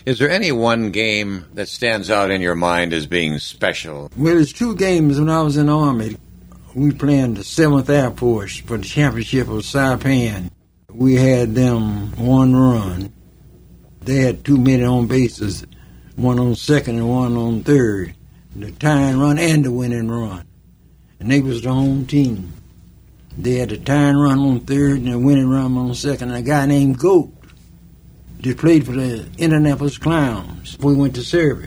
Is there any one game that stands out in your mind as being special? Well, there's two games when I was in the Army. We played the 7th Air Force for the championship of Saipan. We had them one run. They had 2 men on bases, one on second and one on third. The tying run and the winning run. And they was the home team. They had the tying run on third and the winning run on second. And a guy named Goat that played for the Indianapolis Clowns. We went to service.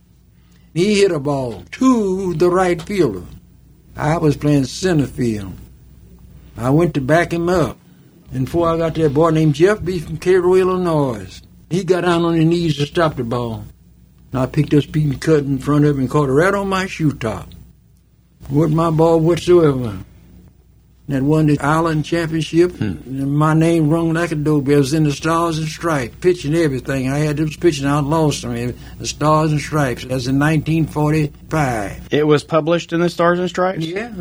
He hit a ball to the right fielder. I was playing center field. I went to back him up. And before I got there, a boy named Jeff B. from Cairo, Illinois. He got down on his knees to stop the ball. And I picked up speed and cut in front of him and caught it right on my shoe top. Wasn't my ball whatsoever. That won the Island Championship. And my name rung like a doorbell. It was in the Stars and Stripes, pitching everything. I had those pitching out lost. The Stars and Stripes. That was in 1945. It was published in the Stars and Stripes? Yeah.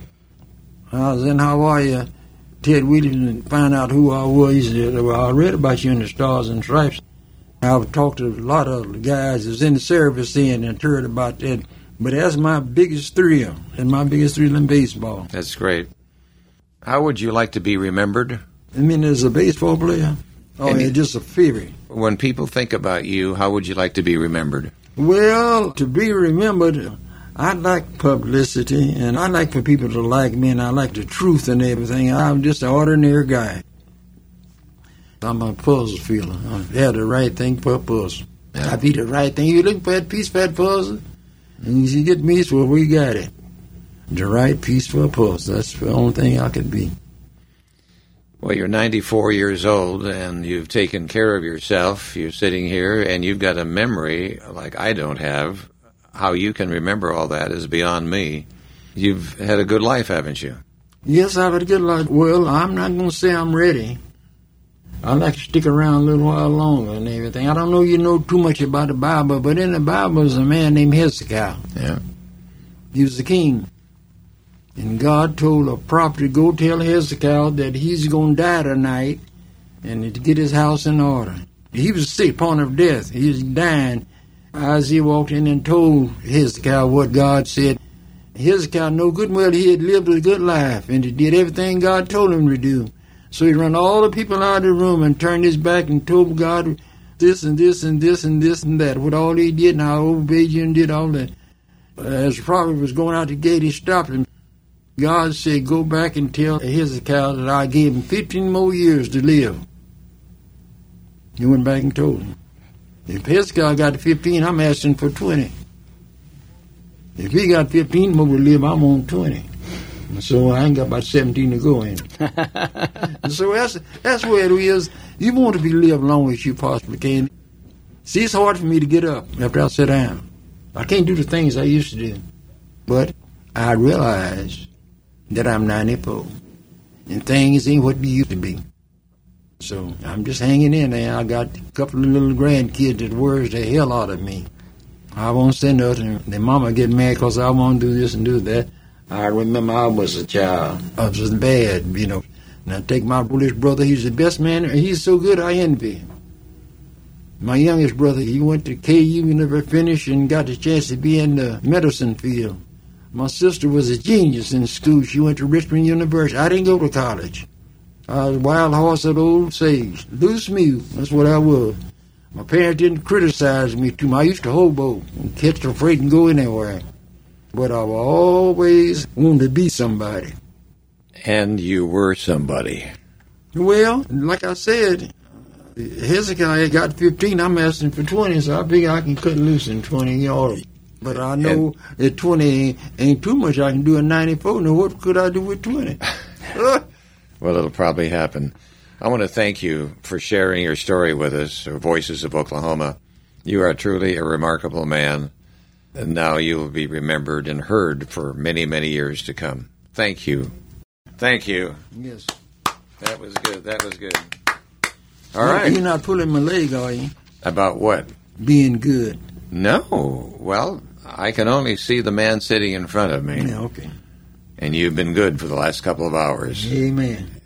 I was in Hawaii. Ted Williams found out who I was. He said, well, I read about you in the Stars and Stripes. I've talked to a lot of the guys that was in the service then and heard about that. But that's my biggest thrill. That's my biggest thrill in baseball. That's great. How would you like to be remembered? I mean, as a baseball player? Oh, it's just a theory. When people think about you, how would you like to be remembered? Well, to be remembered, I like publicity, and I like for people to like me, and I like the truth and everything. I'm just an ordinary guy. I'm a puzzle feeler. I have the right thing for a puzzle. I be the right thing. You look for that piece for that puzzle, and you get me, so we got it. The right piece for a puzzle. That's the only thing I could be. Well, you're 94 years old, and you've taken care of yourself. You're sitting here, and you've got a memory like I don't have. How you can remember all that is beyond me. You've had a good life, haven't you? Yes, I've had a good life. Well, I'm not going to say I'm ready. I like to stick around a little while longer and everything. I don't know you know too much about the Bible, but in the Bible is a man named Hezekiah. Yeah. He was the king. And God told a prophet to go tell Hezekiah that he's going to die tonight and to get his house in order. He was sick, point of death. He was dying. Isaiah walked in and told Hezekiah what God said. Hezekiah knew good and well he had lived a good life and he did everything God told him to do. So he run all the people out of the room and turned his back and told God this and this and this and this and that. What all he did, and I obeyed you and did all that. As the prophet was going out the gate, he stopped him. God said, go back and tell Hezekiah that I gave him 15 more years to live. He went back and told him. If Hezekiah got 15, I'm asking for 20. If he got 15 more to live, I'm on 20. So I ain't got about 17 to go in. So that's where it is. You want to be live long as you possibly can. See, it's hard for me to get up after I sit down. I can't do the things I used to do. But I realize that I'm 94. And things ain't what they used to be. So I'm just hanging in there. I got a couple of little grandkids that worries the hell out of me. I won't say nothing. Their mama get mad because I won't do this and do that. I remember I was a child. I was bad, you know. And I take my oldest brother, he's the best man. He's so good, I envy him. My youngest brother, he went to KU, never finished, and got the chance to be in the medicine field. My sister was a genius in school. She went to Richmond University. I didn't go to college. I was a wild horse at Old Sage. Loose mule, that's what I was. My parents didn't criticize me too much. I used to hobo and catch the freight and go anywhere. But I always wanted to be somebody. And you were somebody. Well, like I said, Hezekiah got 15. I'm asking for 20, so I figure I can cut loose in 20 yards. But I know that 20 ain't too much I can do in 94. Now, what could I do with 20? Well, it'll probably happen. I want to thank you for sharing your story with us, Voices of Oklahoma. You are truly a remarkable man, and now you will be remembered and heard for many, many years to come. Thank you. Thank you. Yes. That was good. That was good. All right. You're not pulling my leg, are you? About what? Being good. No. Well, I can only see the man sitting in front of me. Yeah, okay. And you've been good for the last couple of hours. Amen.